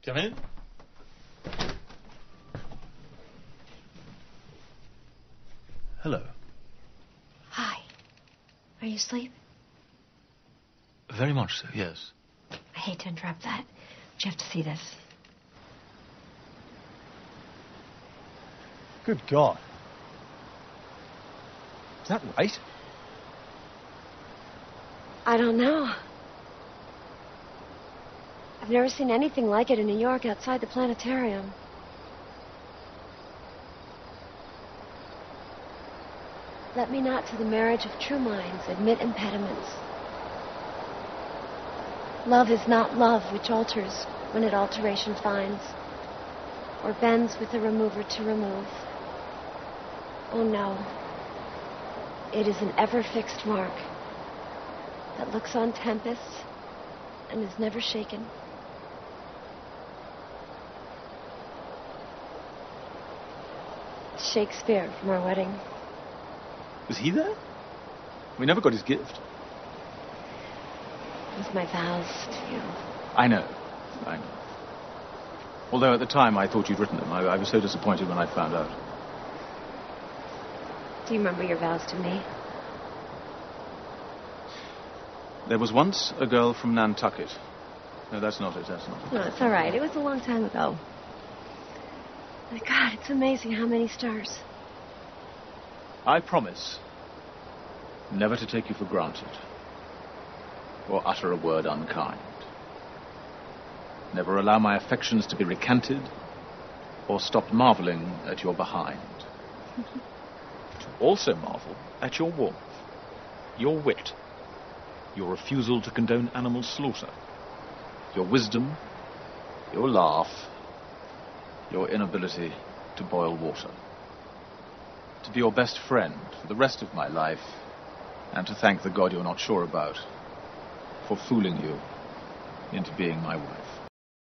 Come in. Hello. Hi. Are you asleep? Very much so, yes. I hate to interrupt that, but you have to see this. Good God. Is that right? I don't know. I've never seen anything like it in New York outside the planetarium. Let me not to the marriage of true minds admit impediments. Love is not love which alters when it alteration finds, or bends with a remover to remove. Oh no, it is an ever-fixed mark that looks on tempests and is never shaken. Shakespeare from our wedding. Was he there? We never got his gift. It was my vows to you. I know. Although at the time I thought you'd written them. I was so disappointed when I found out. Do you remember your vows to me? There was once a girl from Nantucket. No, that's not it. No, it's all right. It was a long time ago. My God, it's amazing how many stars. I promise never to take you for granted or utter a word unkind. Never allow my affections to be recanted or stopped marveling at your behind. To also marvel at your warmth, your wit, your refusal to condone animal slaughter, your wisdom, your laugh, your inability to boil water. To be your best friend for the rest of my life, and to thank the God you're not sure about for fooling you into being my wife.